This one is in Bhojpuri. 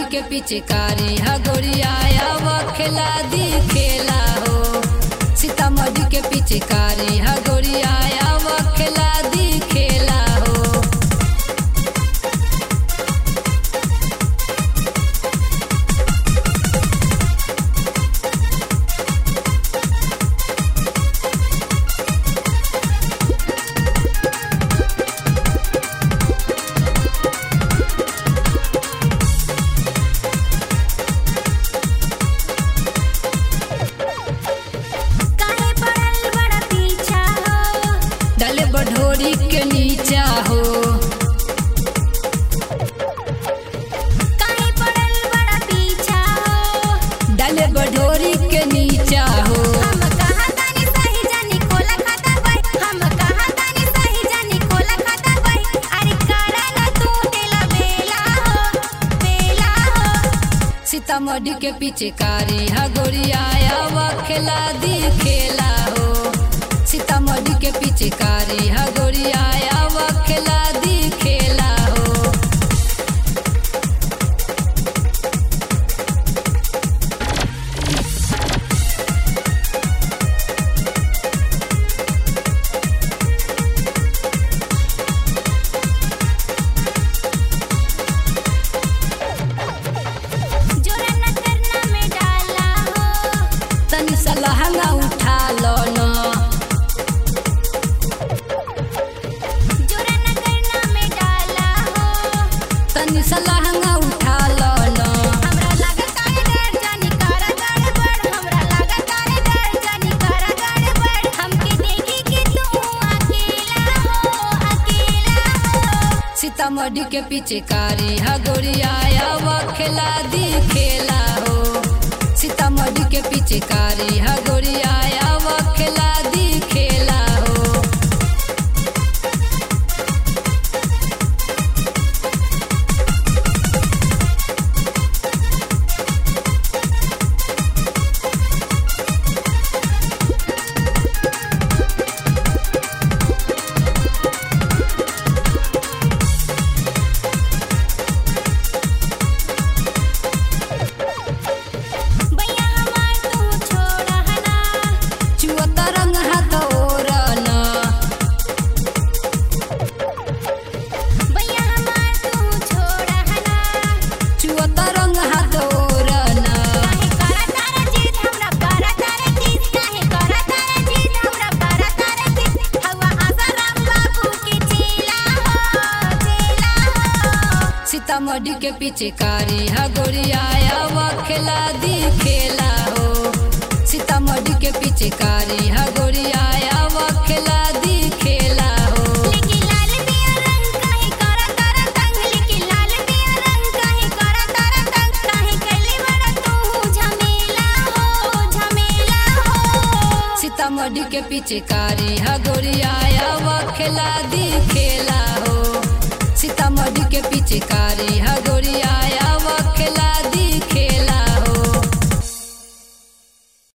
के पिचकारी हगोरिया खेला दी खेला हो। सीतामढ़ी के पिचकारी हगोरिया खेला दी खेला हो। बढ़ोरी के नीचा हो काहे पड़ल बड़ा पीछा हो। डाले बढ़ोरी के नीचा हो। हम कहाँ तानी सही जानी खोला खाता भाई। हम कहाँ तानी सही जानी खोला खाता भाई। अरे करा ना तू तेला बेला हो। सीतामढ़ी के पिचकारी हगोरिया खेला दी खेला हो। सीतामढ़ी के पिचकारी हगोरिया खेला दी खेला हो। जोरा न करना में डाला हो। तनी सलहंगा उठा लो न। जोरा न करना में डाला हो। तनी सलहंगा उठा लो न। हमरा लागत तारे डर जानी करा गड़बड़। हमरा लागत तारे डर जानी करा गड़बड़। हमके देखी कि तू अकेला हो। सीतामढ़ी के पिचकारी हगोरिया खेला दी खेला हो। सीतामढ़ी के पिचकारी हगोरिया खेला दी खेला हो। भैया हमार तू छोड़ा हना। चुअता रंग हाथ ओरन। भैया हमार तू छोड़ा हना। चुअता रंग हाथ ओरन। काहे करा तारा जीत हमरा करा तारा जीत। काहे करा तारा जीत हमरा करा तारा जीत। हवा आसाराम बाबू के चेला हो। सीतामढ़ी के पिचकारी हगोरिया खेला दी खेला हो। सीतामढ़ी के पिचकारी हगोरिया खेला दी खेला हो। लेकिन लाल पिया रंग काहे करा तारा तंग। लेकिन लाल पिया रंग काहे करा तारा तंग। काहे कैले बड़ा तू झमेला हो। सीतामढ़ी के पिचकारी हगोरिया खेला दी खेला